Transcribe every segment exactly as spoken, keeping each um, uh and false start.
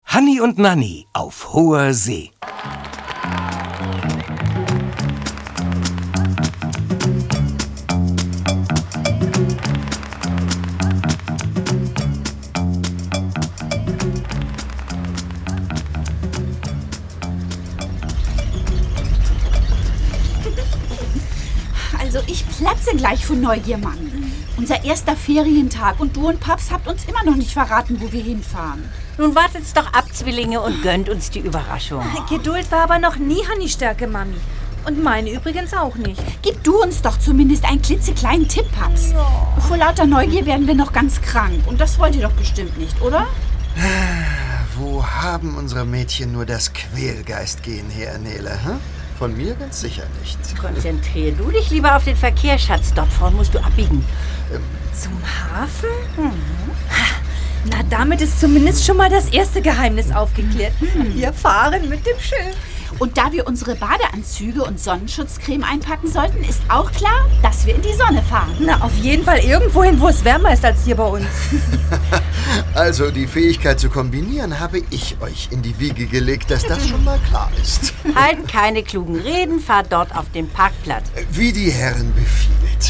Hanni und Nanni auf hoher See. Also ich platze gleich von Neugier, Mann. Unser erster Ferientag und du und Paps habt uns immer noch nicht verraten, wo wir hinfahren. Nun wartet's doch ab, Zwillinge, und gönnt uns die Überraschung. Geduld war aber noch nie Hannis Stärke, Mami. Und meine übrigens auch nicht. Gib du uns doch zumindest einen klitzekleinen Tipp, Paps. Vor lauter Neugier werden wir noch ganz krank. Und das wollt ihr doch bestimmt nicht, oder? Wo haben unsere Mädchen nur das Quälgeist-Gen her, Nele? Hm? Von mir ganz sicher nicht. Konzentrier du dich lieber auf den Verkehr, Schatz. Dort vorn musst du abbiegen. Ähm, Zum Hafen? Mhm. Na, damit ist zumindest schon mal das erste Geheimnis aufgeklärt. Wir fahren mit dem Schiff. Und da wir unsere Badeanzüge und Sonnenschutzcreme einpacken sollten, ist auch klar, dass wir in die Sonne fahren. Na, auf jeden Fall irgendwohin, wo es wärmer ist als hier bei uns. Also, die Fähigkeit zu kombinieren habe ich euch in die Wiege gelegt, dass das schon mal klar ist. Halt keine klugen Reden, fahr dort auf den Parkplatz. Wie die Herren befiehlt.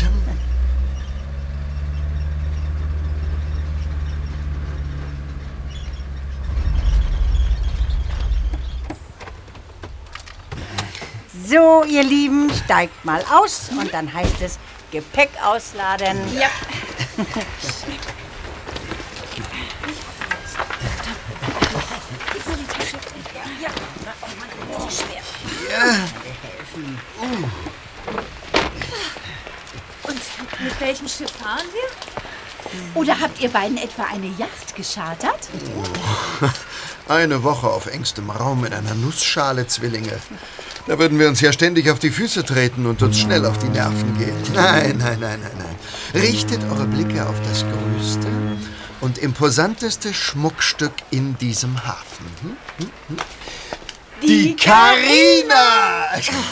So, ihr Lieben, steigt mal aus und dann heißt es Gepäck ausladen. Ja. Und mit welchem Schiff fahren wir? Oder habt ihr beiden etwa eine Yacht geschartert? Eine Woche auf engstem Raum in einer Nussschale, Zwillinge. Da würden wir uns ja ständig auf die Füße treten und uns schnell auf die Nerven gehen. Nein, nein, nein, nein, nein. Richtet eure Blicke auf das größte und imposanteste Schmuckstück in diesem Hafen. Hm? Hm? Hm? Die Carina!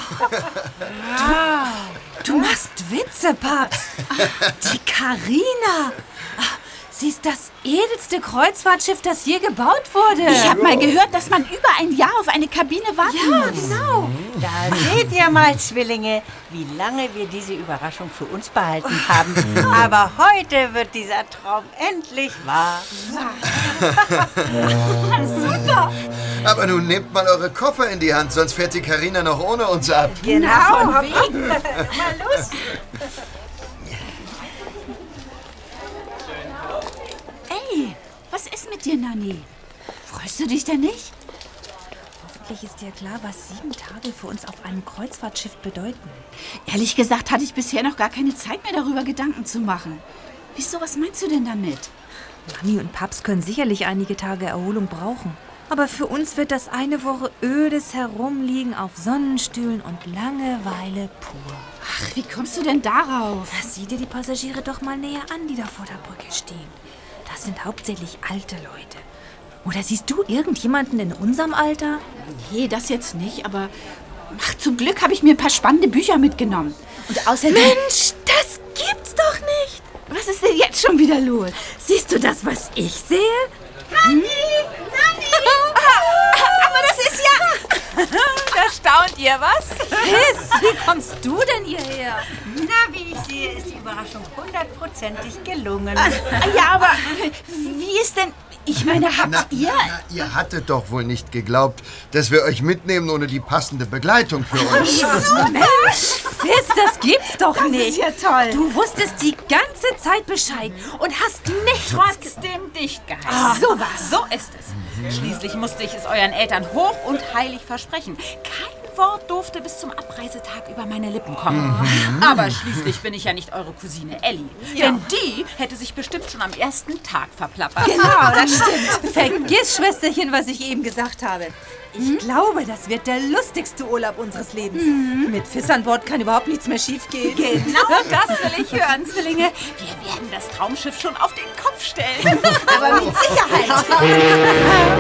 Du, du machst Witze, Paps. Die Carina. Sie ist das edelste Kreuzfahrtschiff, das je gebaut wurde. Ich habe mal gehört, dass man über ein Jahr auf eine Kabine warten Ja, muss. genau. Da seht ihr mal, Zwillinge, wie lange wir diese Überraschung für uns behalten haben. Aber heute wird dieser Traum endlich wahr. Super. Aber nun nehmt mal eure Koffer in die Hand, sonst fährt die Carina noch ohne uns ab. Genau, Von wegen. Mal los. Ey, was ist mit dir, Nanni? Freust du dich denn nicht? Hoffentlich ist dir klar, was sieben Tage für uns auf einem Kreuzfahrtschiff bedeuten. Ehrlich gesagt hatte ich bisher noch gar keine Zeit mehr, darüber Gedanken zu machen. Wieso, was meinst du denn damit? Mami und Paps können sicherlich einige Tage Erholung brauchen. Aber für uns wird das eine Woche ödes Herumliegen auf Sonnenstühlen und Langeweile pur. Ach, wie kommst du denn darauf? Na, sieh dir die Passagiere doch mal näher an, die da vor der Brücke stehen. Das sind hauptsächlich alte Leute. Oder siehst du irgendjemanden in unserem Alter? Nee, das jetzt nicht, aber ach, zum Glück habe ich mir ein paar spannende Bücher mitgenommen. Und außerdem... Mensch, das gibt's doch nicht! Was ist denn jetzt schon wieder los? Siehst du das, was ich sehe? Nanni! Nanni! Aber das ist ja... Da staunt ihr, was? Chris, wie kommst du denn hierher? Na, wie ich sehe, ist die Überraschung hundertprozentig gelungen. Ja, aber wie ist denn... Ich meine, habt Na, ihr... na, ihr hattet doch wohl nicht geglaubt, dass wir euch mitnehmen ohne die passende Begleitung für euch. Mensch, Chris, das gibt's doch Das nicht. ist ja toll. Du wusstest die ganze Zeit Bescheid und hast nichts... Trotzdem dicht gehalten. Ah, sowas. So ist es. Schließlich musste ich es euren Eltern hoch und heilig versprechen. Kein Wort durfte bis zum Abreisetag über meine Lippen kommen. Aber schließlich bin ich ja nicht eure Cousine Elli. Denn die hätte sich bestimmt schon am ersten Tag verplappert. Genau, das stimmt. Vergiss, Schwesterchen, was ich eben gesagt habe. Ich glaube, das wird der lustigste Urlaub unseres Lebens. Mit Fiss an Bord kann überhaupt nichts mehr schiefgehen. Genau das will ich hören, Zwillinge. Wir werden das Traumschiff schon auf den Kopf stellen. Aber mit Sicherheit.